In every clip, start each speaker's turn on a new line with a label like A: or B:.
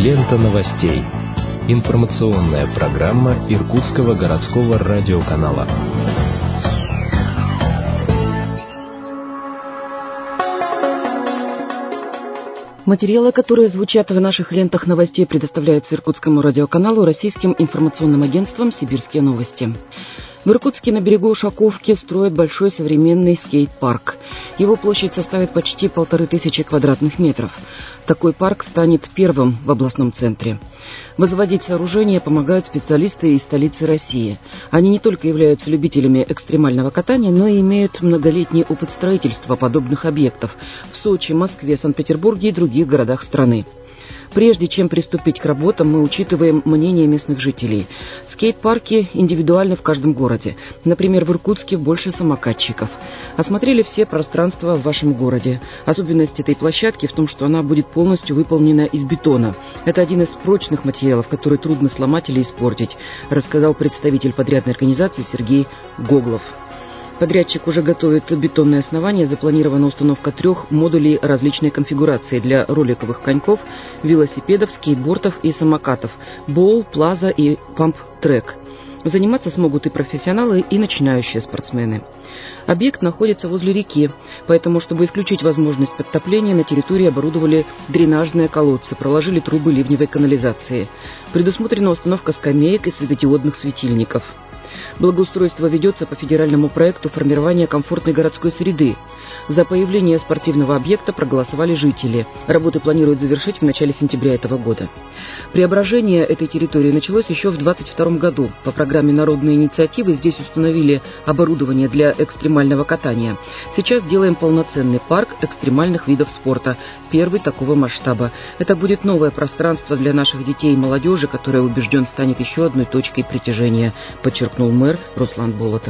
A: Лента новостей. Информационная программа Иркутского городского радиоканала.
B: Материалы, которые звучат в наших лентах новостей, предоставляются Иркутскому радиоканалу Российским информационным агентством «Сибирские новости». В Иркутске на берегу Ушаковки строят большой современный скейт-парк. Его площадь составит почти 1500 квадратных метров. Такой парк станет первым в областном центре. Возводить сооружение помогают специалисты из столицы России. Они не только являются любителями экстремального катания, но и имеют многолетний опыт строительства подобных объектов в Сочи, Москве, Санкт-Петербурге и других городах страны. Прежде чем приступить к работам, мы учитываем мнение местных жителей. Скейт-парки индивидуальны в каждом городе. Например, в Иркутске больше самокатчиков. Осмотрели все пространства в вашем городе. Особенность этой площадки в том, что она будет полностью выполнена из бетона. Это один из прочных материалов, который трудно сломать или испортить, рассказал представитель подрядной организации Сергей Гоглов. Подрядчик уже готовит бетонное основание, запланирована установка 3 модулей различной конфигурации для роликовых коньков, велосипедов, скейтбордов и самокатов, боул, плаза и памп-трек. Заниматься смогут и профессионалы, и начинающие спортсмены. Объект находится возле реки, поэтому, чтобы исключить возможность подтопления, на территории оборудовали дренажные колодцы, проложили трубы ливневой канализации. Предусмотрена установка скамеек и светодиодных светильников. Благоустройство ведется по федеральному проекту формирования комфортной городской среды. За появление спортивного объекта проголосовали жители. Работы планируют завершить в начале сентября этого года. Преображение этой территории началось еще в 2022 году. По программе народной инициативы здесь установили оборудование для экстремального катания. Сейчас делаем полноценный парк экстремальных видов спорта, первый такого масштаба. Это будет новое пространство для наших детей и молодежи, которое, убежден, станет еще одной точкой притяжения, подчеркнул мэр Руслан Болотов.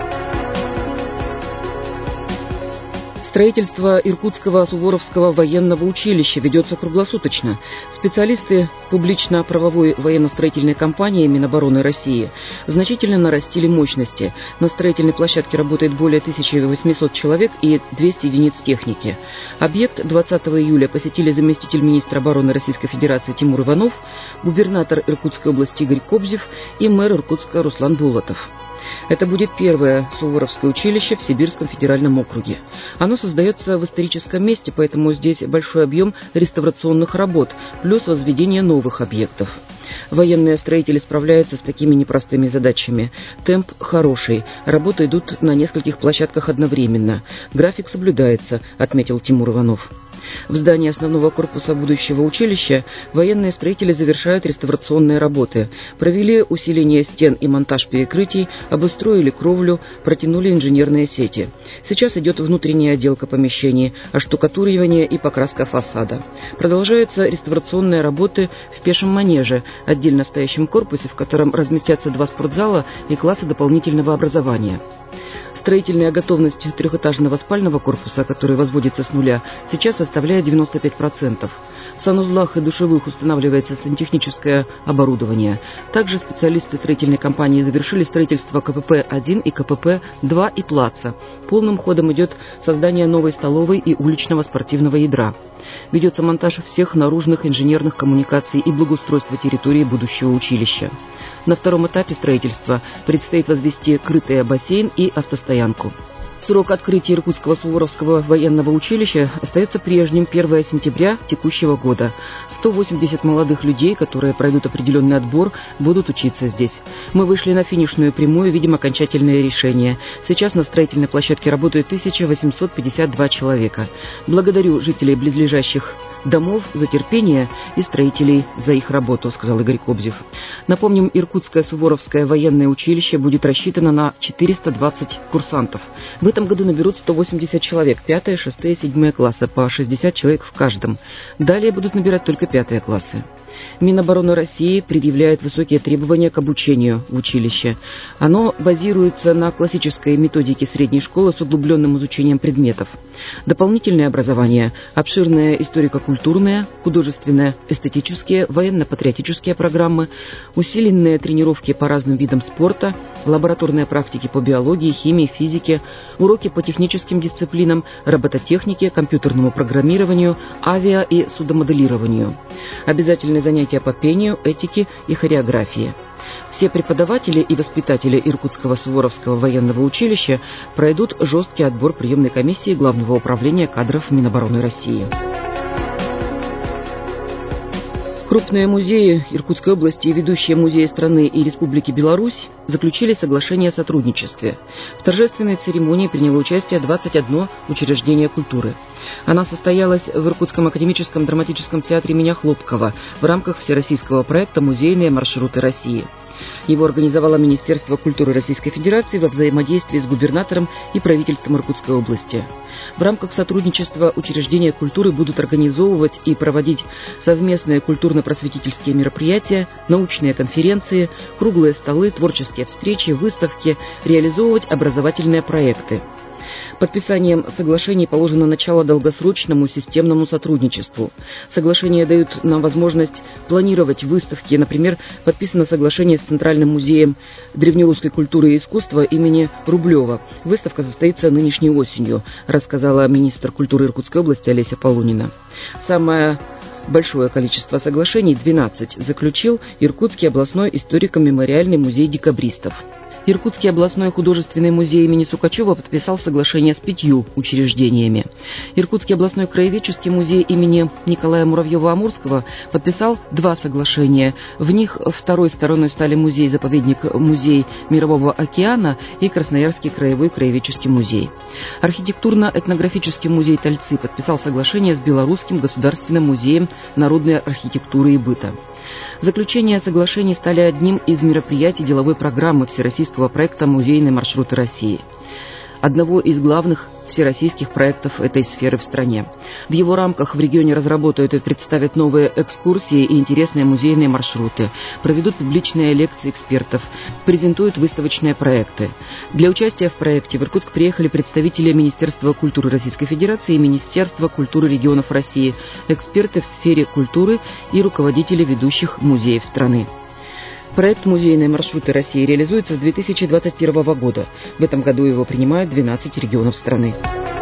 B: Строительство Иркутского Суворовского военного училища ведется круглосуточно. Специалисты публично-правовой военно-строительной компании Минобороны России значительно нарастили мощности. На строительной площадке работает более 1800 человек и 200 единиц техники. Объект 20 июля посетили заместитель министра обороны Российской Федерации Тимур Иванов, губернатор Иркутской области Игорь Кобзев и мэр Иркутска Руслан Болотов. Это будет первое Суворовское училище в Сибирском федеральном округе. Оно создается в историческом месте, поэтому здесь большой объем реставрационных работ, плюс возведение новых объектов. Военные строители справляются с такими непростыми задачами. Темп хороший, работы идут на нескольких площадках одновременно. График соблюдается, отметил Тимур Иванов. В здании основного корпуса будущего училища военные строители завершают реставрационные работы. Провели усиление стен и монтаж перекрытий, обустроили кровлю, протянули инженерные сети. Сейчас идет внутренняя отделка помещений, оштукатуривание и покраска фасада. Продолжаются реставрационные работы в пешем манеже, отдельно стоящем корпусе, в котором разместятся 2 спортзала и классы дополнительного образования. Строительная готовность трехэтажного спального корпуса, который возводится с нуля, сейчас составляет 95%. В санузлах и душевых устанавливается сантехническое оборудование. Также специалисты строительной компании завершили строительство КПП-1 и КПП-2 и плаца. Полным ходом идет создание новой столовой и уличного спортивного ядра. Ведется монтаж всех наружных инженерных коммуникаций и благоустройство территории будущего училища. На втором этапе строительства предстоит возвести крытый бассейн и автостоянку. Срок открытия Иркутского Суворовского военного училища остается прежним — 1 сентября текущего года. 180 молодых людей, которые пройдут определенный отбор, будут учиться здесь. Мы вышли на финишную прямую, видим окончательное решение. Сейчас на строительной площадке работают 1852 человека. Благодарю жителей близлежащих домов за терпение и строителей за их работу, сказал Игорь Кобзев. Напомним, Иркутское Суворовское военное училище будет рассчитано на 420 курсантов. В этом году наберут 180 человек, 5, 6, 7 классы, по 60 человек в каждом. Далее будут набирать только 5 классы. Минобороны России предъявляет высокие требования к обучению в училище. Оно базируется на классической методике средней школы с углубленным изучением предметов. Дополнительное образование, обширные историко-культурные, художественные, эстетические, военно-патриотические программы, усиленные тренировки по разным видам спорта, лабораторные практики по биологии, химии, физике, уроки по техническим дисциплинам, робототехнике, компьютерному программированию, авиа- и судомоделированию. Обязательные занятия по пению, этике и хореографии. Все преподаватели и воспитатели Иркутского Суворовского военного училища пройдут жесткий отбор приемной комиссии Главного управления кадров Минобороны России. Крупные музеи Иркутской области и ведущие музеи страны и Республики Беларусь заключили соглашение о сотрудничестве. В торжественной церемонии приняло участие 21 учреждение культуры. Она состоялась в Иркутском академическом драматическом театре имени Хлопкова в рамках всероссийского проекта «Музейные маршруты России». Его организовало Министерство культуры Российской Федерации во взаимодействии с губернатором и правительством Иркутской области. В рамках сотрудничества учреждения культуры будут организовывать и проводить совместные культурно-просветительские мероприятия, научные конференции, круглые столы, творческие встречи, выставки, реализовывать образовательные проекты. Подписанием соглашений положено начало долгосрочному системному сотрудничеству. Соглашения дают нам возможность планировать выставки. Например, подписано соглашение с Центральным музеем древнерусской культуры и искусства имени Рублева. Выставка состоится нынешней осенью, рассказала министр культуры Иркутской области Олеся Полунина. Самое большое количество соглашений, 12, заключил Иркутский областной историко-мемориальный музей декабристов. Иркутский областной художественный музей имени Сукачева подписал соглашение с 5 учреждениями. Иркутский областной краеведческий музей имени Николая Муравьева-Амурского подписал 2 соглашения. В них второй стороной стали музей-заповедник Музей Мирового океана и Красноярский краевой краеведческий музей. Архитектурно-этнографический музей Тальцы подписал соглашение с Белорусским государственным музеем народной архитектуры и быта. Заключение соглашений стали одним из мероприятий деловой программы всероссийского проекта «Музейные маршруты России», одного из главных всероссийских проектов этой сферы в стране. В его рамках в регионе разработают и представят новые экскурсии и интересные музейные маршруты, проведут публичные лекции экспертов, презентуют выставочные проекты. Для участия в проекте в Иркутск приехали представители Министерства культуры Российской Федерации и Министерства культуры регионов России, эксперты в сфере культуры и руководители ведущих музеев страны. Проект «Музейные маршруты России» реализуется с 2021 года. В этом году его принимают 12 регионов страны.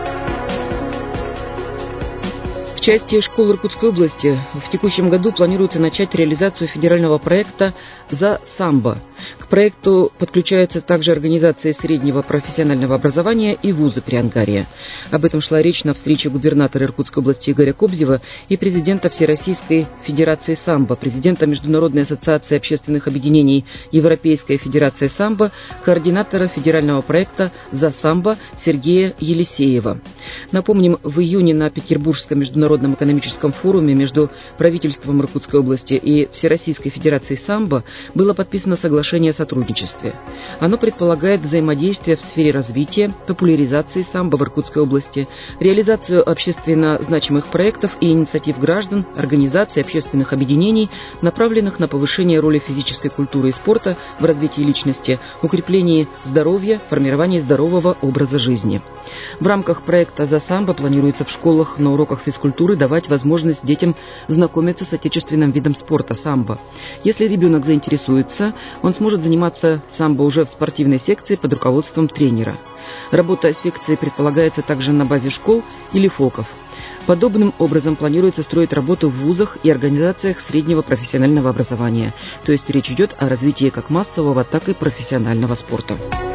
B: В части школ Иркутской области в текущем году планируется начать реализацию федерального проекта «За самбо». К проекту подключаются также организации среднего профессионального образования и вузы Приангария. Об этом шла речь на встрече губернатора Иркутской области Игоря Кобзева и президента Всероссийской Федерации самбо, президента Международной ассоциации общественных объединений Европейская Федерация самбо, координатора федерального проекта «За самбо» Сергея Елисеева. Напомним, в июне на Петербургском международном экономическом форуме между правительством Иркутской области и Всероссийской Федерацией самбо было подписано соглашение о сотрудничестве. Оно предполагает взаимодействие в сфере развития, популяризации самбо в Иркутской области, реализацию общественно значимых проектов и инициатив граждан, организаций, общественных объединений, направленных на повышение роли физической культуры и спорта в развитии личности, укреплении здоровья, формировании здорового образа жизни. В рамках проекта «За самбо» планируется в школах на уроках физкультуры давать возможность детям знакомиться с отечественным видом спорта самбо. Если ребенок заинтересуется, он сможет заниматься самбо уже в спортивной секции под руководством тренера. Работа секции предполагается также на базе школ или ФОКов. Подобным образом планируется строить работу в вузах и организациях среднего профессионального образования. То есть речь идет о развитии как массового, так и профессионального спорта.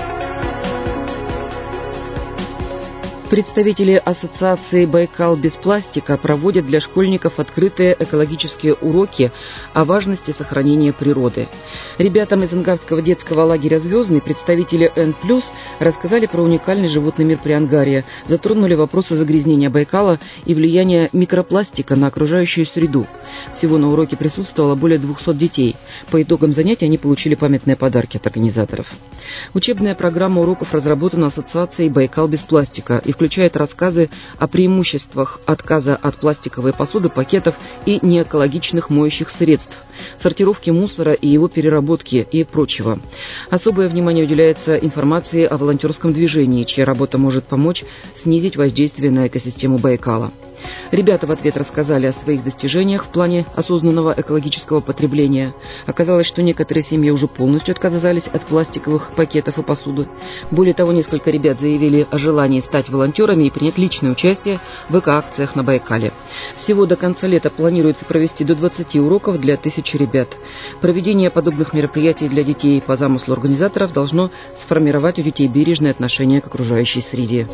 B: Представители ассоциации «Байкал без пластика» проводят для школьников открытые экологические уроки о важности сохранения природы. Ребятам из Ангарского детского лагеря «Звездный» представители N+, рассказали про уникальный животный мир Приангария, затронули вопросы загрязнения Байкала и влияния микропластика на окружающую среду. Всего на уроке присутствовало более 200 детей. По итогам занятий они получили памятные подарки от организаторов. Учебная программа уроков разработана ассоциацией «Байкал без пластика» и включает рассказы о преимуществах отказа от пластиковой посуды, пакетов и неэкологичных моющих средств, сортировки мусора и его переработки и прочего. Особое внимание уделяется информации о волонтерском движении, чья работа может помочь снизить воздействие на экосистему Байкала. Ребята в ответ рассказали о своих достижениях в плане осознанного экологического потребления. Оказалось, что некоторые семьи уже полностью отказались от пластиковых пакетов и посуды. Более того, несколько ребят заявили о желании стать волонтерами и принять личное участие в эко-акциях на Байкале. Всего до конца лета планируется провести до 20 уроков для 1000 ребят. Проведение подобных мероприятий для детей по замыслу организаторов должно сформировать у детей бережное отношение к окружающей среде.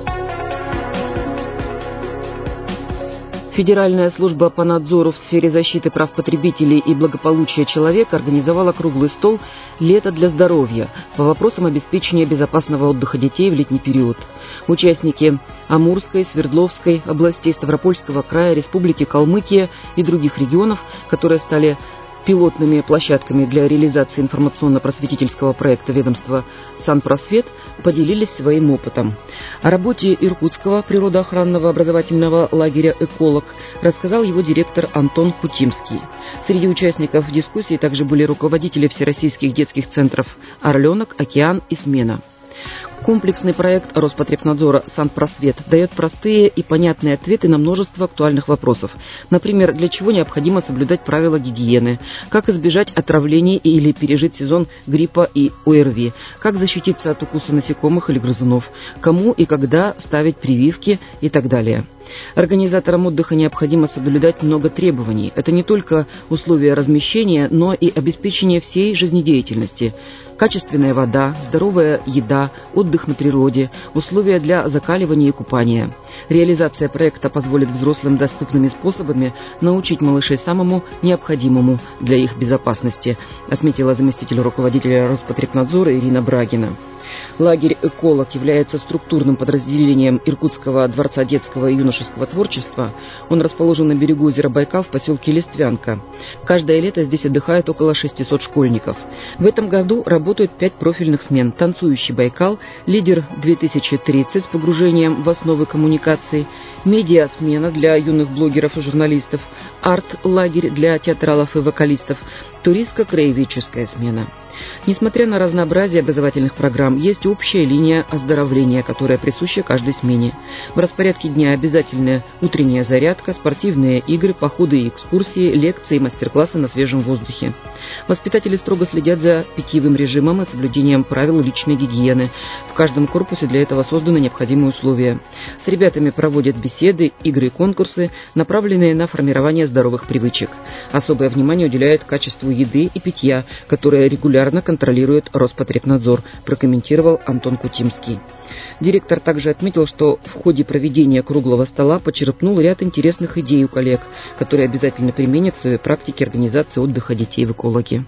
B: Федеральная служба по надзору в сфере защиты прав потребителей и благополучия человека организовала круглый стол «Лето для здоровья» по вопросам обеспечения безопасного отдыха детей в летний период. Участники Амурской, Свердловской областей, Ставропольского края, Республики Калмыкия и других регионов, которые стали пилотными площадками для реализации информационно-просветительского проекта ведомства «Санпросвет», поделились своим опытом. О работе Иркутского природоохранного образовательного лагеря «Эколог» рассказал его директор Антон Кутимский. Среди участников дискуссии также были руководители всероссийских детских центров «Орленок», «Океан» и «Смена». Комплексный проект Роспотребнадзора «Санпросвет» дает простые и понятные ответы на множество актуальных вопросов. Например, для чего необходимо соблюдать правила гигиены, как избежать отравлений или пережить сезон гриппа и ОРВИ, как защититься от укуса насекомых или грызунов, кому и когда ставить прививки и так далее. Организаторам отдыха необходимо соблюдать много требований. Это не только условия размещения, но и обеспечение всей жизнедеятельности. Качественная вода, здоровая еда, отдых на природе, условия для закаливания и купания. Реализация проекта позволит взрослым доступными способами научить малышей самому необходимому для их безопасности, отметила заместитель руководителя Роспотребнадзора Ирина Брагина. Лагерь «Эколог» является структурным подразделением Иркутского дворца детского и юношеского творчества. Он расположен на берегу озера Байкал в поселке Листвянка. Каждое лето здесь отдыхает около 600 школьников. В этом году работают 5 профильных смен: «Танцующий Байкал», «Лидер 2030» с погружением в основы коммуникаций, «Медиа-смена» для юных блогеров и журналистов, «Арт-лагерь» для театралов и вокалистов, «Туристско-краеведческая смена». Несмотря на разнообразие образовательных программ, есть общая линия оздоровления, которая присуща каждой смене. В распорядке дня обязательная утренняя зарядка, спортивные игры, походы и экскурсии, лекции и мастер-классы на свежем воздухе. Воспитатели строго следят за питьевым режимом и соблюдением правил личной гигиены. В каждом корпусе для этого созданы необходимые условия. С ребятами проводят беседы, игры и конкурсы, направленные на формирование здоровых привычек. Особое внимание уделяют качеству еды и питья, которое регулярно контролирует Роспотребнадзор, прокомментировал Антон Кутимский. Директор также отметил, что в ходе проведения круглого стола почерпнул ряд интересных идей у коллег, которые обязательно применят в своей практике организации отдыха детей в «Экологе».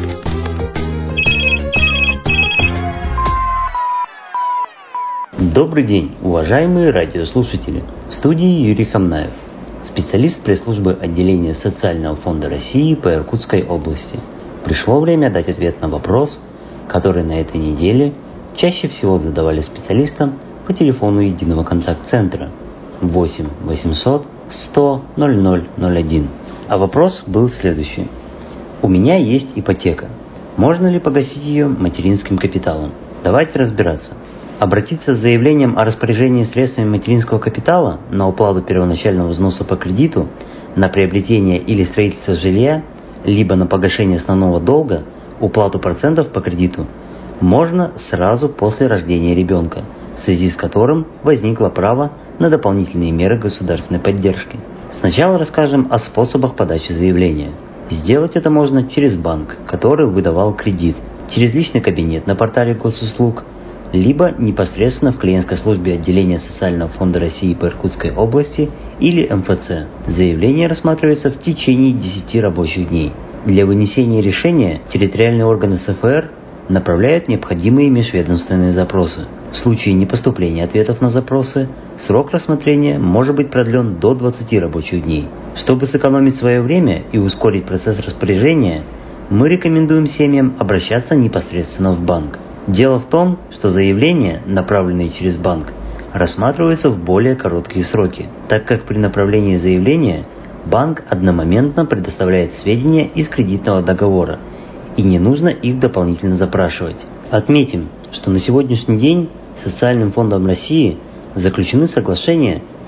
C: Добрый день, уважаемые радиослушатели! В студии Юрий Хамнаев, специалист пресс-службы отделения Социального фонда России по Иркутской области. Пришло время дать ответ на вопрос, который на этой неделе чаще всего задавали специалистам по телефону единого контакт-центра 8 800 100 0001. А вопрос был следующий. У меня есть ипотека. Можно ли погасить ее материнским капиталом? Давайте разбираться. Обратиться с заявлением о распоряжении средствами материнского капитала на уплату первоначального взноса по кредиту, на приобретение или строительство жилья, либо на погашение основного долга, уплату процентов по кредиту, можно сразу после рождения ребенка, в связи с которым возникло право на дополнительные меры государственной поддержки. Сначала расскажем о способах подачи заявления. Сделать это можно через банк, который выдавал кредит, через личный кабинет на портале госуслуг, либо непосредственно в клиентской службе отделения Социального фонда России по Иркутской области или МФЦ. Заявление рассматривается в течение 10 рабочих дней. Для вынесения решения территориальные органы СФР направляют необходимые межведомственные запросы. В случае непоступления ответов на запросы, срок рассмотрения может быть продлен до 20 рабочих дней. Чтобы сэкономить свое время и ускорить процесс распоряжения, мы рекомендуем семьям обращаться непосредственно в банк. Дело в том, что заявления, направленные через банк, рассматриваются в более короткие сроки, так как при направлении заявления банк одномоментно предоставляет сведения из кредитного договора, и не нужно их дополнительно запрашивать. Отметим, что на сегодняшний день Социальным фондом России заключены соглашения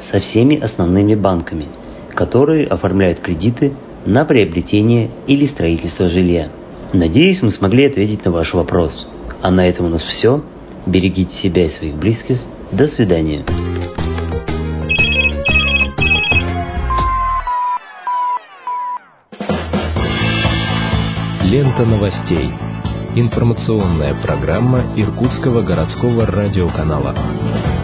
C: со всеми основными банками, которые оформляют кредиты на приобретение или строительство жилья. Надеюсь, мы смогли ответить на ваш вопрос. А на этом у нас все. Берегите себя и своих близких. До свидания.
A: Лента новостей. Информационная программа Иркутского городского радиоканала.